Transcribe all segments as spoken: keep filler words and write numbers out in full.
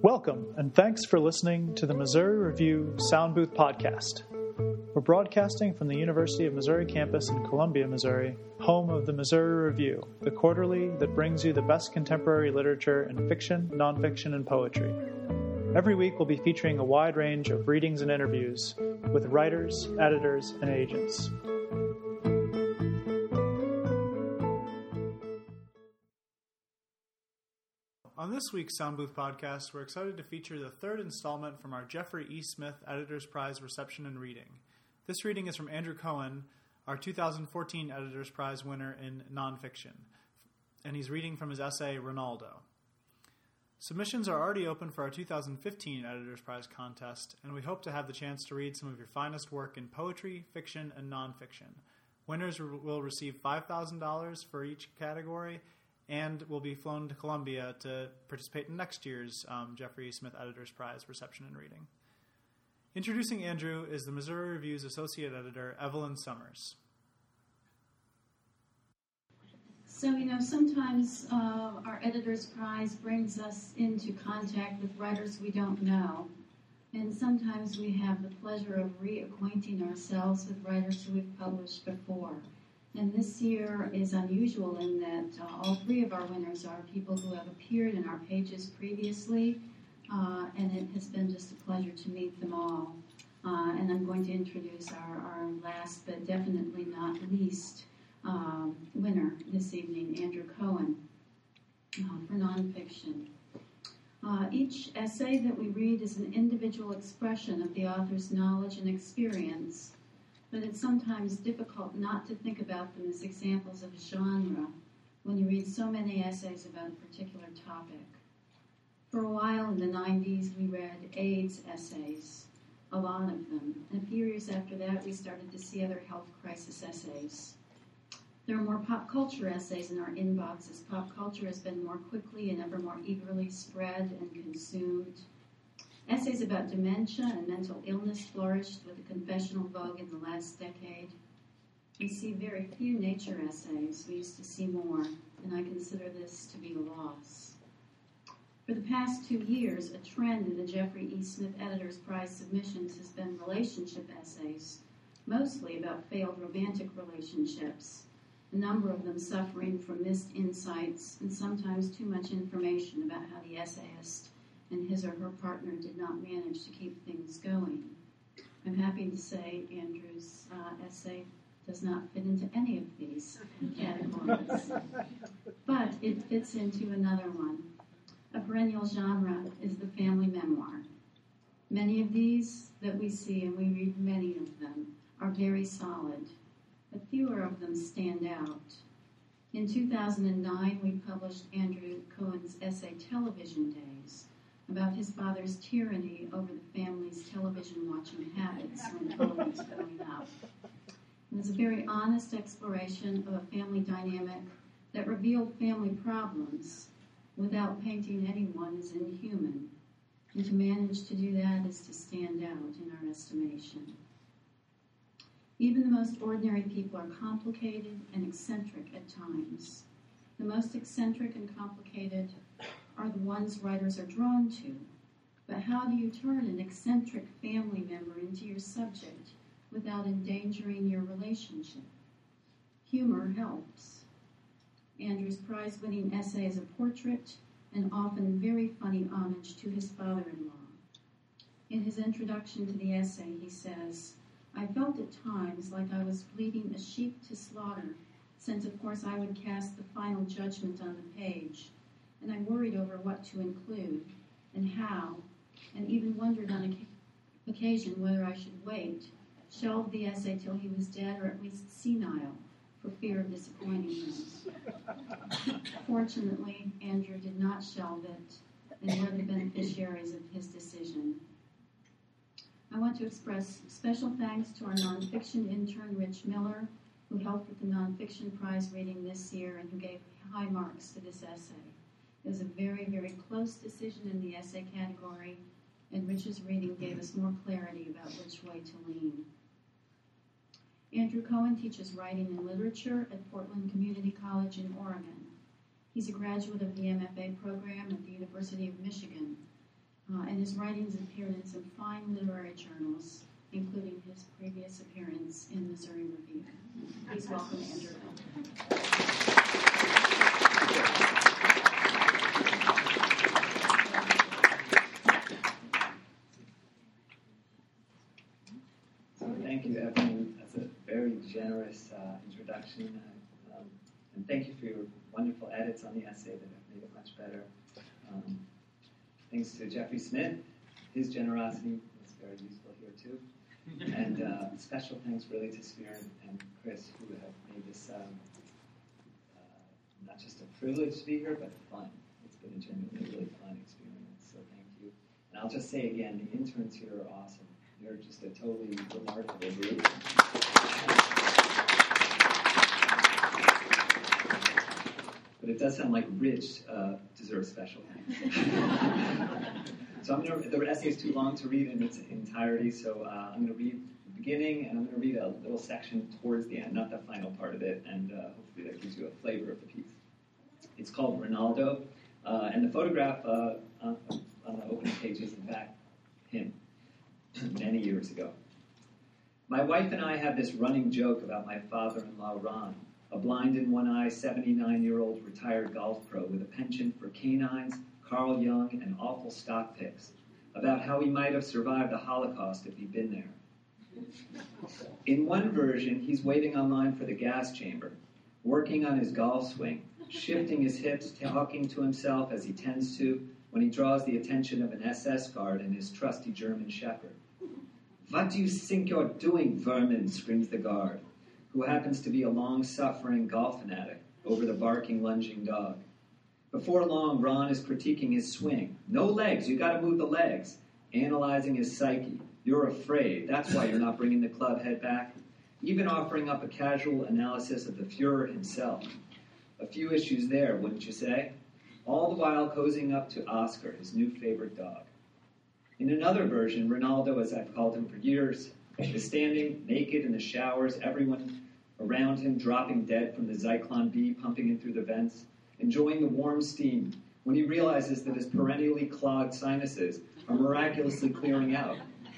Welcome, and thanks for listening to the Missouri Review Sound Booth Podcast. We're broadcasting from the University of Missouri campus in Columbia, Missouri, home of the Missouri Review, the quarterly that brings you the best contemporary literature in fiction, nonfiction, and poetry. Every week we'll be featuring a wide range of readings and interviews with writers, editors, and agents. On this week's Sound Booth Podcast, we're excited to feature the third installment from our Jeffrey E. Smith Editor's Prize Reception and Reading. This reading is from Andrew Cohen, our two thousand fourteen Editor's Prize winner in nonfiction, and he's reading from his essay, Ronaldo. Submissions are already open for our two thousand fifteen Editor's Prize contest, and we hope to have the chance to read some of your finest work in poetry, fiction, and nonfiction. Winners will receive five thousand dollars for each category, and will be flown to Columbia to participate in next year's um, Jeffrey E. Smith Editor's Prize Reception and Reading. Introducing Andrew is the Missouri Review's Associate Editor, Evelyn Summers. So, you know, sometimes uh, our Editor's Prize brings us into contact with writers we don't know. And sometimes we have the pleasure of reacquainting ourselves with writers who we've published before. And this year is unusual in that uh, all three of our winners are people who have appeared in our pages previously, uh, and it has been just a pleasure to meet them all. Uh, and I'm going to introduce our, our last but definitely not least um, winner this evening, Andrew Cohen, uh, for nonfiction. Uh, each essay that we read is an individual expression of the author's knowledge and experience, but it's sometimes difficult not to think about them as examples of genre when you read so many essays about a particular topic. For a while in the nineties, we read AIDS essays, a lot of them. And a few years after that, we started to see other health crisis essays. There are more pop culture essays in our inbox as pop culture has been more quickly and ever more eagerly spread and consumed. Essays about dementia and mental illness flourished with a confessional vogue in the last decade. We see very few nature essays. We used to see more, and I consider this to be a loss. For the past two years, a trend in the Jeffrey E. Smith Editor's Prize submissions has been relationship essays, mostly about failed romantic relationships, a number of them suffering from missed insights and sometimes too much information about how the essayist and his or her partner did not manage to keep things going. I'm happy to say Andrew's uh, essay does not fit into any of these categories, but it fits into another one. A perennial genre is the family memoir. Many of these that we see, and we read many of them, are very solid, but fewer of them stand out. In two thousand nine, we published Andrew Cohen's essay, Television Days, about his father's tyranny over the family's television-watching habits when Cohen was growing up. It was a very honest exploration of a family dynamic that revealed family problems without painting anyone as inhuman. And to manage to do that is to stand out in our estimation. Even the most ordinary people are complicated and eccentric at times. The most eccentric and complicated are the ones writers are drawn to. But how do you turn an eccentric family member into your subject without endangering your relationship? Humor helps. Andrew's prize-winning essay is a portrait and often very funny homage to his father-in-law. In his introduction to the essay, he says, "I felt at times like I was bleeding a sheep to slaughter, since of course I would cast the final judgment on the page, and I worried over what to include and how, and even wondered on occasion whether I should wait, shelve the essay till he was dead or at least senile, for fear of disappointing him." Fortunately, Andrew did not shelve it, and we're the beneficiaries of his decision. I want to express special thanks to our nonfiction intern, Rich Miller, who helped with the nonfiction prize reading this year and who gave high marks to this essay. It was a very, very close decision in the essay category, and Rich's reading gave us more clarity about which way to lean. Andrew Cohen teaches writing and literature at Portland Community College in Oregon. He's a graduate of the M F A program at the University of Michigan, uh, and his writings appeared in some fine literary journals, including his previous appearance in Missouri Review. Please welcome Andrew Cohen. Thank you, Evelyn. That's a very generous uh, introduction. Uh, um, and thank you for your wonderful edits on the essay that have made it much better. Um, thanks to Jeffrey Smith. His generosity was very useful here, too. And uh, special thanks, really, to Sphere and Chris, who have made this um, uh, not just a privilege to be here, but fun. It's been a genuinely really fun experience, so thank you. And I'll just say again, the interns here are awesome. They're just a totally remarkable group. But it does sound like Rich uh, deserves special thanks. So I'm going to, the essay is too long to read in its entirety, so uh, I'm going to read the beginning, and I'm going to read a little section towards the end, not the final part of it, and uh, hopefully that gives you a flavor of the piece. It's called Ronaldo, uh, and the photograph uh, on, on the opening page is, in fact, him. Many years ago. My wife and I have this running joke about my father-in-law, Ron, a blind in one eye, seventy-nine-year-old retired golf pro with a penchant for canines, Carl Jung, and awful stock picks, about how he might have survived the Holocaust if he'd been there. In one version, he's waiting online for the gas chamber, working on his golf swing, shifting his hips, talking to himself as he tends to when he draws the attention of an S S guard and his trusty German shepherd. "What do you think you're doing, vermin?" screams the guard, who happens to be a long-suffering golf fanatic over the barking, lunging dog. Before long, Ron is critiquing his swing. "No legs, you gotta move the legs." Analyzing his psyche. "You're afraid, that's why you're not bringing the club head back." Even offering up a casual analysis of the Fuhrer himself. A few issues there, wouldn't you say? All the while cozying up to Oscar, his new favorite dog. In another version, Ronaldo, as I've called him for years, is standing naked in the showers, everyone around him dropping dead from the Zyklon B pumping in through the vents, enjoying the warm steam, when he realizes that his perennially clogged sinuses are miraculously clearing out.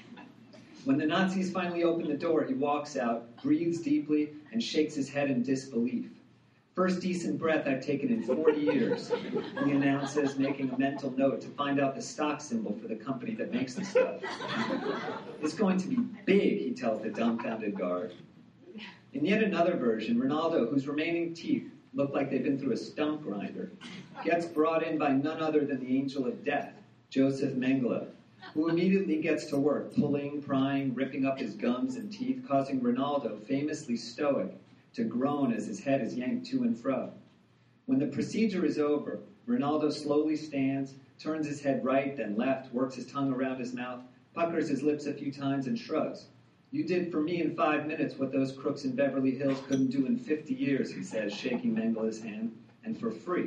When the Nazis finally open the door, he walks out, breathes deeply, and shakes his head in disbelief. "First decent breath I've taken in forty years, he announces, making a mental note to find out the stock symbol for the company that makes the stuff. "It's going to be big," he tells the dumbfounded guard. In yet another version, Ronaldo, whose remaining teeth look like they've been through a stump grinder, gets brought in by none other than the angel of death, Joseph Mengele, who immediately gets to work, pulling, prying, ripping up his gums and teeth, causing Ronaldo, famously stoic, to groan as his head is yanked to and fro. When the procedure is over, Ronaldo slowly stands, turns his head right, then left, works his tongue around his mouth, puckers his lips a few times, and shrugs. "You did for me in five minutes what those crooks in Beverly Hills couldn't do in fifty years, he says, shaking Mengele's hand, "and for free."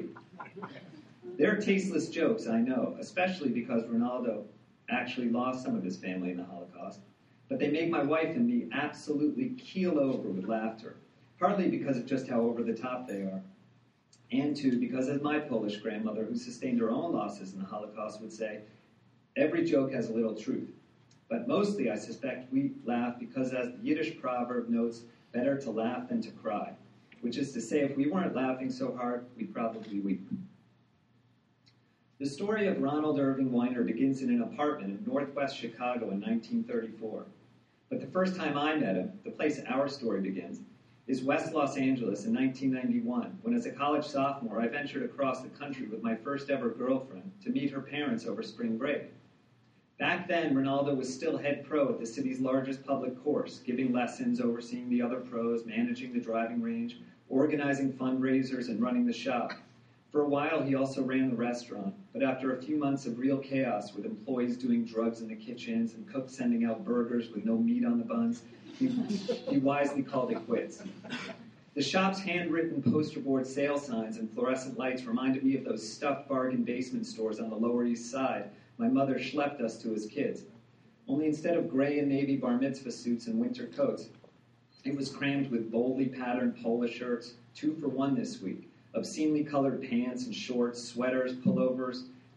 They're tasteless jokes, I know, especially because Ronaldo actually lost some of his family in the Holocaust, but they make my wife and me absolutely keel over with laughter. Partly because of just how over-the-top they are, and two, because as my Polish grandmother, who sustained her own losses in the Holocaust, would say, every joke has a little truth. But mostly, I suspect, we laugh because, as the Yiddish proverb notes, better to laugh than to cry, which is to say, if we weren't laughing so hard, we'd probably weep. The story of Ronald Irving Weiner begins in an apartment in northwest Chicago in nineteen thirty-four. But the first time I met him, the place our story begins, is West Los Angeles in nineteen ninety-one, when as a college sophomore I ventured across the country with my first ever girlfriend to meet her parents over spring break. Back then, Ronaldo was still head pro at the city's largest public course, giving lessons, overseeing the other pros, managing the driving range, organizing fundraisers, and running the shop. For a while, he also ran the restaurant, but after a few months of real chaos with employees doing drugs in the kitchens and cooks sending out burgers with no meat on the buns, he, he wisely called it quits. The shop's handwritten poster board sale signs and fluorescent lights reminded me of those stuffed bargain basement stores on the Lower East Side my mother schlepped us to as kids. Only instead of gray and navy bar mitzvah suits and winter coats, it was crammed with boldly patterned polo shirts, two for one this week, obscenely colored pants and shorts, sweaters, pullovers,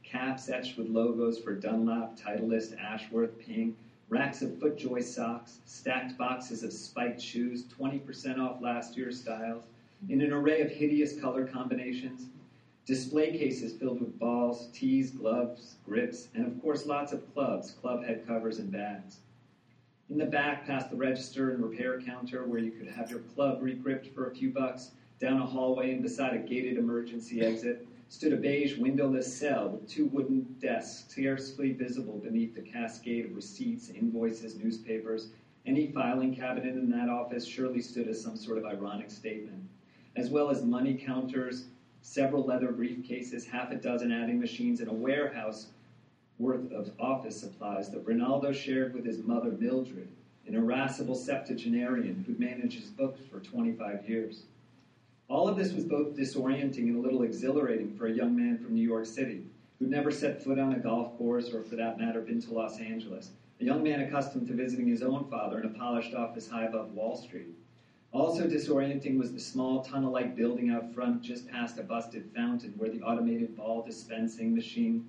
caps etched with logos for Dunlop, Titleist, Ashworth, Ping, racks of FootJoy socks, stacked boxes of spiked shoes, twenty percent off last year's styles, in an array of hideous color combinations, display cases filled with balls, tees, gloves, grips, and of course lots of clubs, club head covers, and bags. In the back, past the register and repair counter where you could have your club re-gripped for a few bucks, down a hallway and beside a gated emergency exit, stood a beige windowless cell with two wooden desks scarcely visible beneath the cascade of receipts, invoices, newspapers. Any filing cabinet in that office surely stood as some sort of ironic statement, as well as money counters, several leather briefcases, half a dozen adding machines, and a warehouse worth of office supplies that Ronaldo shared with his mother, Mildred, an irascible septuagenarian who'd managed his books for twenty-five years. All of this was both disorienting and a little exhilarating for a young man from New York City who'd never set foot on a golf course or, for that matter, been to Los Angeles, a young man accustomed to visiting his own father in a polished office high above Wall Street. Also disorienting was the small tunnel-like building out front just past a busted fountain where the automated ball dispensing machine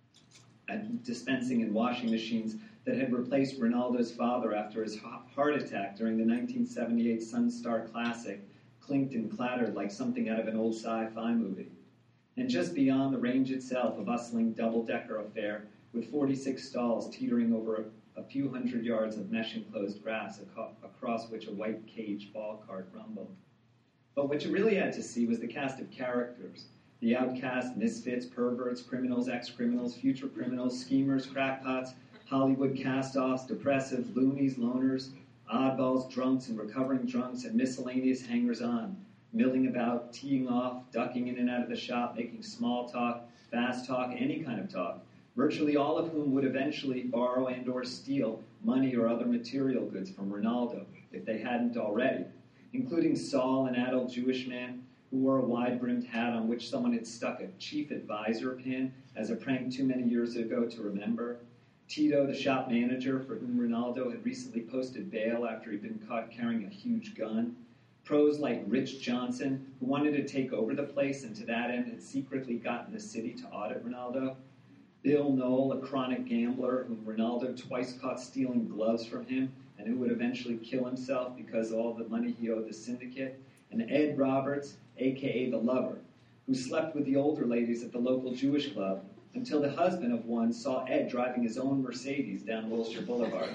and dispensing and washing machines that had replaced Ronaldo's father after his heart attack during the nineteen seventy-eight Sunstar Classic clinked and clattered like something out of an old sci-fi movie. And just beyond the range itself, a bustling double-decker affair with forty-six stalls teetering over a, a few hundred yards of mesh-enclosed grass aco- across which a white cage ball cart rumbled. But what you really had to see was the cast of characters, the outcast, misfits, perverts, criminals, ex-criminals, future criminals, schemers, crackpots, Hollywood cast-offs, depressives, loonies, loners, oddballs, drunks, and recovering drunks, and miscellaneous hangers-on, milling about, teeing off, ducking in and out of the shop, making small talk, fast talk, any kind of talk, virtually all of whom would eventually borrow and or steal money or other material goods from Ronaldo, if they hadn't already, including Saul, an adult Jewish man who wore a wide-brimmed hat on which someone had stuck a chief advisor pin as a prank too many years ago to remember, Tito, the shop manager for whom Ronaldo had recently posted bail after he'd been caught carrying a huge gun, pros like Rich Johnson, who wanted to take over the place and to that end had secretly gotten the city to audit Ronaldo, Bill Knoll, a chronic gambler whom Ronaldo twice caught stealing gloves from him and who would eventually kill himself because of all the money he owed the syndicate, and Ed Roberts, a k a. the lover, who slept with the older ladies at the local Jewish club until the husband of one saw Ed driving his own Mercedes down Wilshire Boulevard.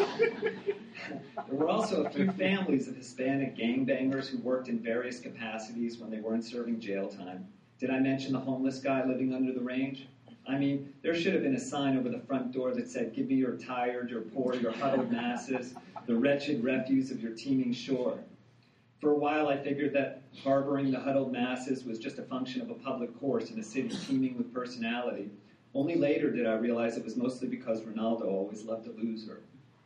There were also a few families of Hispanic gangbangers who worked in various capacities when they weren't serving jail time. Did I mention the homeless guy living under the range? I mean, there should have been a sign over the front door that said, "Give me your tired, your poor, your huddled masses, the wretched refuse of your teeming shore." For a while, I figured that harboring the huddled masses was just a function of a public course in a city teeming with personality. Only later did I realize it was mostly because Ronaldo always loved a loser.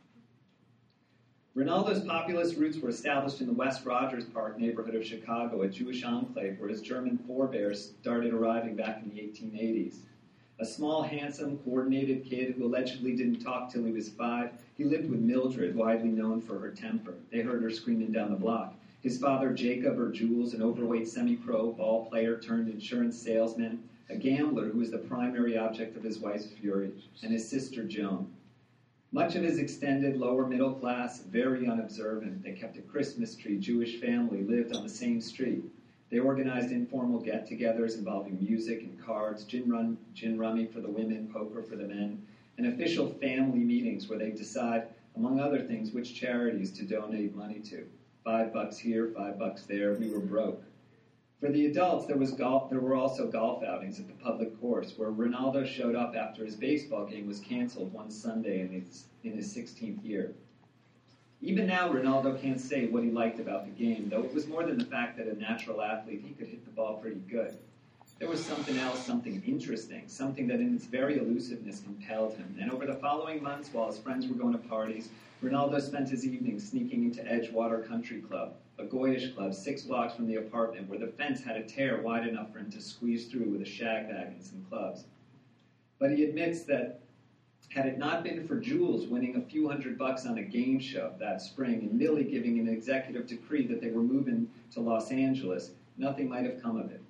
Ronaldo's populist roots were established in the West Rogers Park neighborhood of Chicago, a Jewish enclave where his German forebears started arriving back in the eighteen eighties. A small, handsome, coordinated kid who allegedly didn't talk till he was five, he lived with Mildred, widely known for her temper. They heard her screaming down the block. His father, Jacob, or Jules, an overweight semi-pro ball player turned insurance salesman, a gambler who was the primary object of his wife's fury, and his sister, Joan. Much of his extended lower middle class, very unobservant, they kept a Christmas tree Jewish family, lived on the same street. They organized informal get-togethers involving music and cards, gin, run, gin rummy for the women, poker for the men, and official family meetings where they decide, among other things, which charities to donate money to. Five bucks here, five bucks there, we were broke. For the adults, there was golf. There were also golf outings at the public course, where Ronaldo showed up after his baseball game was canceled one Sunday in his, in his sixteenth year. Even now, Ronaldo can't say what he liked about the game, though it was more than the fact that a natural athlete, he could hit the ball pretty good. There was something else, something interesting, something that in its very elusiveness compelled him. And over the following months, while his friends were going to parties, Ronaldo spent his evenings sneaking into Edgewater Country Club, a Goyish club six blocks from the apartment where the fence had a tear wide enough for him to squeeze through with a shag bag and some clubs. But he admits that had it not been for Jules winning a few hundred bucks on a game show that spring and Millie giving an executive decree that they were moving to Los Angeles, nothing might have come of it.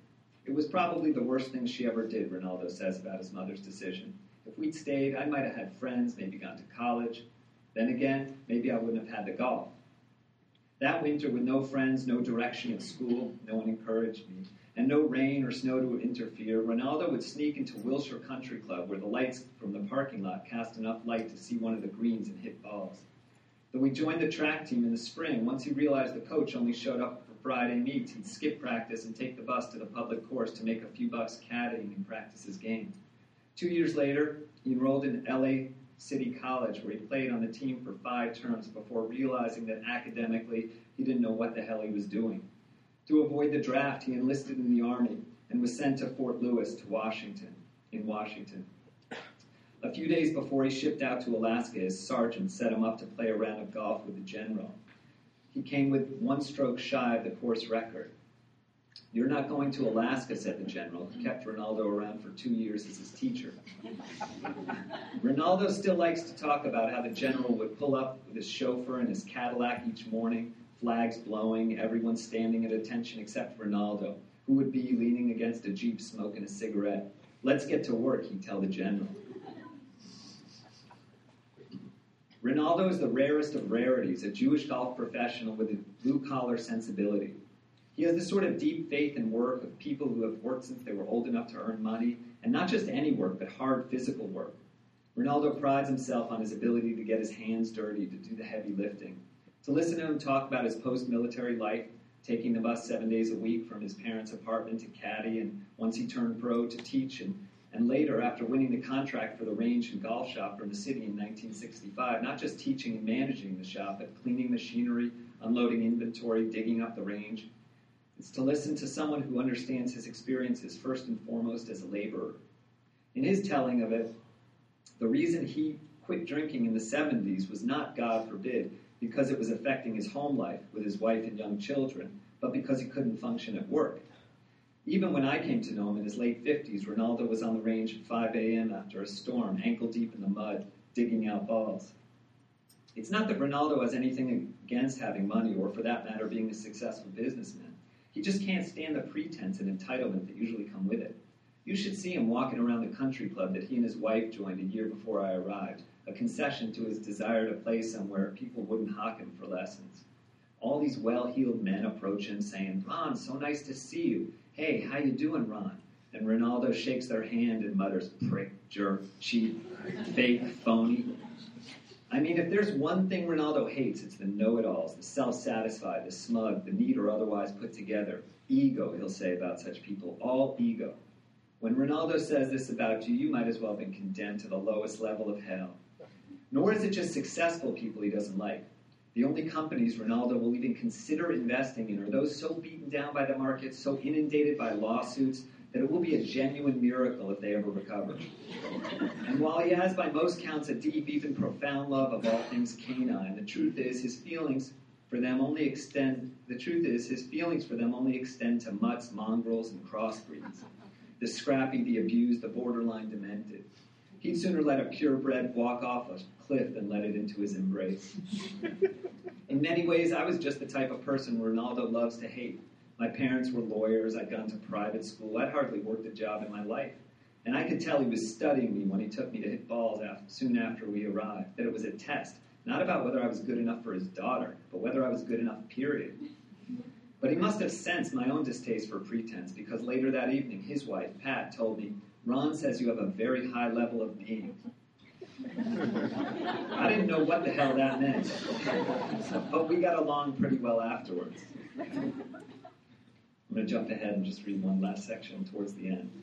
It was probably the worst thing she ever did, Ronaldo says about his mother's decision. If we'd stayed, I might have had friends, maybe gone to college. Then again, maybe I wouldn't have had the golf. That winter, with no friends, no direction at school, no one encouraged me, and no rain or snow to interfere, Ronaldo would sneak into Wilshire Country Club, where the lights from the parking lot cast enough light to see one of the greens and hit balls. Though we joined the track team in the spring, once he realized the coach only showed up for Friday meets, he'd skip practice and take the bus to the public course to make a few bucks caddying and practice his game. Two years later, he enrolled in L A City College, where he played on the team for five terms before realizing that academically he didn't know what the hell he was doing. To avoid the draft, he enlisted in the Army and was sent to Fort Lewis to Washington, in Washington. A few days before he shipped out to Alaska, his sergeant set him up to play a round of golf with the general. He came with one stroke shy of the course record. "You're not going to Alaska," said the general, who kept Ronaldo around for two years as his teacher. Ronaldo still likes to talk about how the general would pull up with his chauffeur in his Cadillac each morning, flags blowing, everyone standing at attention except Ronaldo, who would be leaning against a Jeep smoking a cigarette. "Let's get to work," he'd tell the general. Ronaldo is the rarest of rarities, a Jewish golf professional with a blue-collar sensibility. He has the sort of deep faith in work of people who have worked since they were old enough to earn money, and not just any work, but hard physical work. Ronaldo prides himself on his ability to get his hands dirty, to do the heavy lifting. To listen to him talk about his post-military life, taking the bus seven days a week from his parents' apartment to caddy, and once he turned pro, to teach, and, and later, after winning the contract for the range and golf shop from the city in nineteen sixty-five, not just teaching and managing the shop, but cleaning machinery, unloading inventory, digging up the range. It's to listen to someone who understands his experiences first and foremost as a laborer. In his telling of it, the reason he quit drinking in the seventies was not, God forbid, because it was affecting his home life with his wife and young children, but because he couldn't function at work. Even when I came to know him in his late fifties, Ronaldo was on the range at five a.m. after a storm, ankle deep in the mud, digging out balls. It's not that Ronaldo has anything against having money or, for that matter, being a successful businessman. He just can't stand the pretense and entitlement that usually come with it. You should see him walking around the country club that he and his wife joined a year before I arrived, a concession to his desire to play somewhere people wouldn't hock him for lessons. All these well-heeled men approach him saying, "Ron, so nice to see you. Hey, how you doing, Ron?" And Ronaldo shakes their hand and mutters, "Prick, jerk, cheap, fake, phony." I mean, if there's one thing Ronaldo hates, it's the know-it-alls, the self-satisfied, the smug, the neat or otherwise put together. Ego, he'll say about such people, all ego. When Ronaldo says this about you, you might as well have been condemned to the lowest level of hell. Nor is it just successful people he doesn't like. The only companies Ronaldo will even consider investing in are those so beaten down by the market, so inundated by lawsuits, that it will be a genuine miracle if they ever recover. And while he has by most counts a deep, even profound love of all things canine, the truth is his feelings for them only extend the truth is his feelings for them only extend to mutts, mongrels, and crossbreeds. The scrappy, the abused, the borderline demented. He'd sooner let a purebred walk off a cliff than let it into his embrace. In many ways, I was just the type of person Ronaldo loves to hate. My parents were lawyers, I'd gone to private school, I'd hardly worked a job in my life. And I could tell he was studying me when he took me to hit balls after, soon after we arrived, that it was a test, not about whether I was good enough for his daughter, but whether I was good enough, period. But he must have sensed my own distaste for pretense, because later that evening, his wife, Pat, told me, "Ron says you have a very high level of being." I didn't know what the hell that meant, but we got along pretty well afterwards. I'm going to jump ahead and just read one last section towards the end.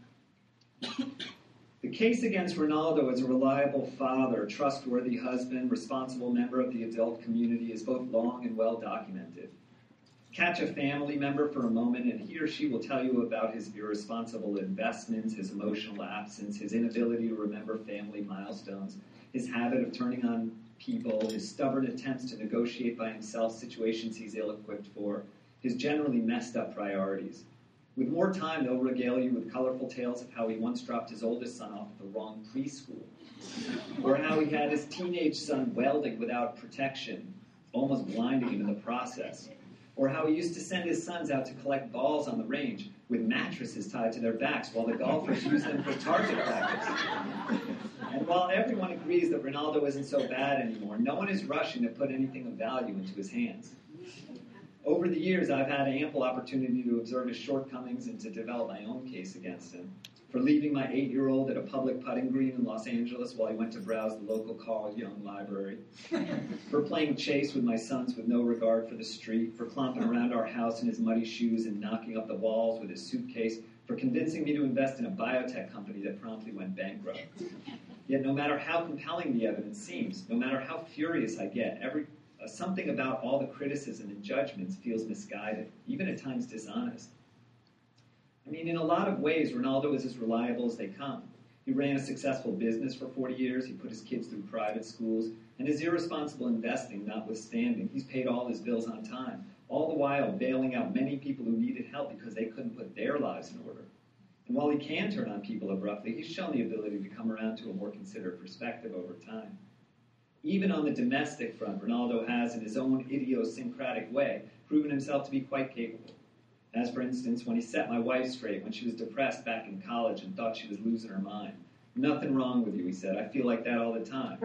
The case against Ronaldo as a reliable father, trustworthy husband, responsible member of the adult community is both long and well documented. Catch a family member for a moment and he or she will tell you about his irresponsible investments, his emotional absence, his inability to remember family milestones, his habit of turning on people, his stubborn attempts to negotiate by himself situations he's ill-equipped for, his generally messed up priorities. With more time, they'll regale you with colorful tales of how he once dropped his oldest son off at the wrong preschool, or how he had his teenage son welding without protection, almost blinding him in the process, or how he used to send his sons out to collect balls on the range with match mattresses tied to their backs while the golfers use them for target practice. And while everyone agrees that Ronaldo isn't so bad anymore, no one is rushing to put anything of value into his hands. Over the years, I've had ample opportunity to observe his shortcomings and to develop my own case against him. For leaving my eight-year-old at a public putting green in Los Angeles while he went to browse the local Carl Jung library. For playing chase with my sons with no regard for the street. For clomping around our house in his muddy shoes and knocking up the walls with his suitcase. For convincing me to invest in a biotech company that promptly went bankrupt. Yet no matter how compelling the evidence seems, no matter how furious I get, every uh, something about all the criticism and judgments feels misguided, even at times dishonest. I mean, in a lot of ways, Ronaldo is as reliable as they come. He ran a successful business for forty years, he put his kids through private schools, and his irresponsible investing notwithstanding, he's paid all his bills on time, all the while bailing out many people who needed help because they couldn't put their lives in order. And while he can turn on people abruptly, he's shown the ability to come around to a more considered perspective over time. Even on the domestic front, Ronaldo has, in his own idiosyncratic way, proven himself to be quite capable. As, for instance, when he set my wife straight when she was depressed back in college and thought she was losing her mind. Nothing wrong with you, he said. I feel like that all the time.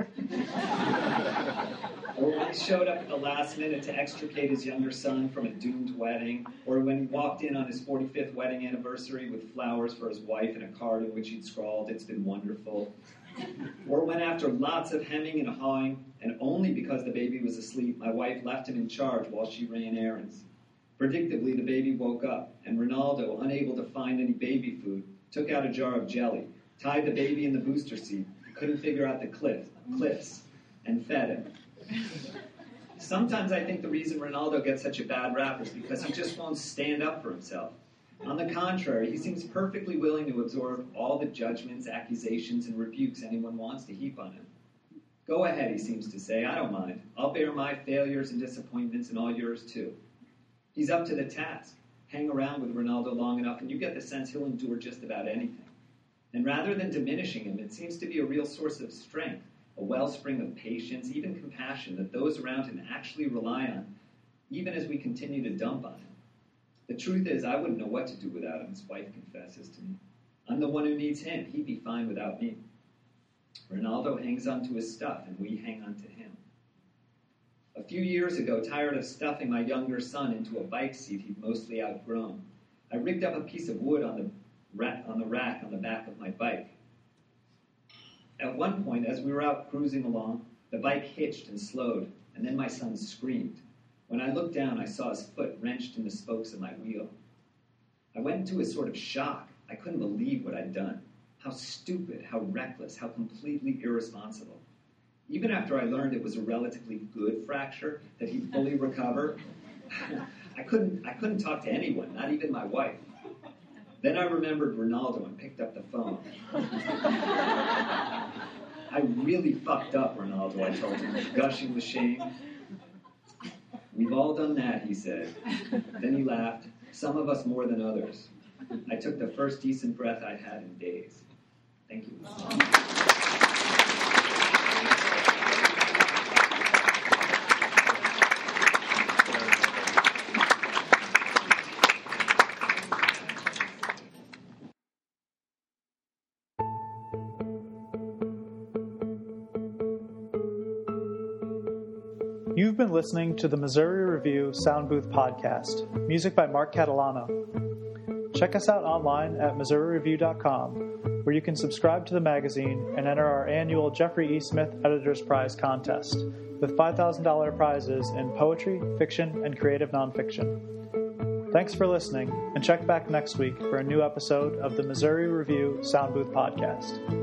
Or when he showed up at the last minute to extricate his younger son from a doomed wedding. Or when he walked in on his forty-fifth wedding anniversary with flowers for his wife and a card in which he'd scrawled, "It's been wonderful." Or when after lots of hemming and hawing, and only because the baby was asleep, my wife left him in charge while she ran errands. Predictably, the baby woke up, and Ronaldo, unable to find any baby food, took out a jar of jelly, tied the baby in the booster seat, couldn't figure out the cliff, cliffs, and fed him. Sometimes I think the reason Ronaldo gets such a bad rap is because he just won't stand up for himself. On the contrary, he seems perfectly willing to absorb all the judgments, accusations, and rebukes anyone wants to heap on him. Go ahead, he seems to say, I don't mind. I'll bear my failures and disappointments and all yours too. He's up to the task. Hang around with Ronaldo long enough and you get the sense he'll endure just about anything. And rather than diminishing him, it seems to be a real source of strength, a wellspring of patience, even compassion that those around him actually rely on, even as we continue to dump on him. The truth is, I wouldn't know what to do without him, his wife confesses to me. I'm the one who needs him. He'd be fine without me. Ronaldo hangs on to his stuff, and we hang on to him. A few years ago, tired of stuffing my younger son into a bike seat he'd mostly outgrown, I rigged up a piece of wood on the rack on the rack on the back of my bike. At one point, as we were out cruising along, the bike hitched and slowed, and then my son screamed. When I looked down, I saw his foot wrenched in the spokes of my wheel. I went into a sort of shock. I couldn't believe what I'd done. How stupid, how reckless, how completely irresponsible. Even after I learned it was a relatively good fracture, that he'd fully recover, I couldn't I couldn't talk to anyone, not even my wife. Then I remembered Ronaldo and picked up the phone. I really fucked up, Ronaldo, I told him, gushing with shame. We've all done that, he said. Then he laughed, some of us more than others. I took the first decent breath I'd had in days. Thank you. You've been listening to the Missouri Review Sound Booth Podcast, music by Mark Catalano. Check us out online at missouri review dot com, where you can subscribe to the magazine and enter our annual Jeffrey E. Smith Editor's Prize contest, with five thousand dollars prizes in poetry, fiction, and creative nonfiction. Thanks for listening, and check back next week for a new episode of the Missouri Review Sound Booth Podcast.